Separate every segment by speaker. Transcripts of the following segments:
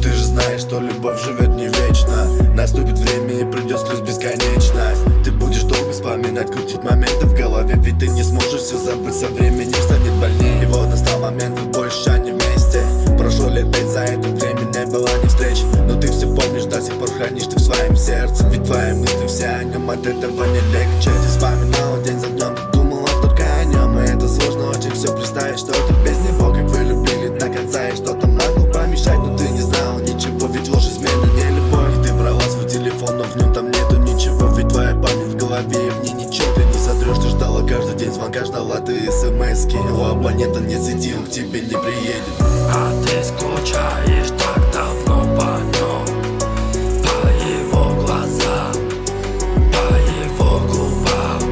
Speaker 1: ты же знаешь, что любовь живет не вечно. Наступит время и придет слез бесконечность. Ты будешь долго вспоминать, крутить моменты в голове, ведь ты не сможешь все забыть, со временем станет больнее. И вот настал момент, вы больше не вместе. Прошло лет 5, за это время не было ни встреч, но ты все помнишь, до сих пор хранишь ты в своем сердце. Ведь твои мысли все о нем, от этого не легче. Ты вспоминал день за днем, ты думала только о нем. И это сложно очень все представить, что ты без него, как вы любили до конца. И что-то могло помешать, но ты не знал ничего, ведь ложь, измена, не любовь. И ты брала свой телефон, но в нем там нету ничего, ведь твоя память в голове, и в ней ничего ты не сотрешь. Ты ждала каждый день звонка, ждала ты смс-ки. У абонента нет сети, он к тебе не приедет.
Speaker 2: А ты скучаешь так давно по нем, по его глазам, по его губам.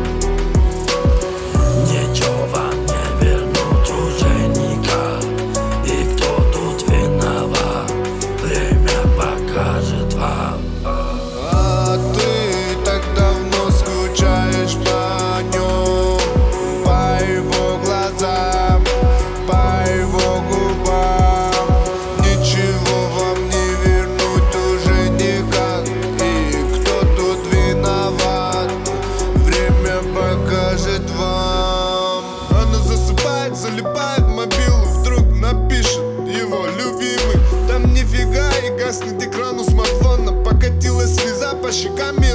Speaker 2: Ничего вам не вернуть уже никак. И кто тут виноват, время покажет вам.
Speaker 3: А ты так давно скучаешь по нем, по его глазам, по его губам. Ничего вам не вернуть уже никак. И кто тут виноват, время покажет вам. Она засыпает, залипает в мобилу, вдруг напишет его любимый. Там нифига, и гаснет экран у смартфона. Покатилась слеза по щекам.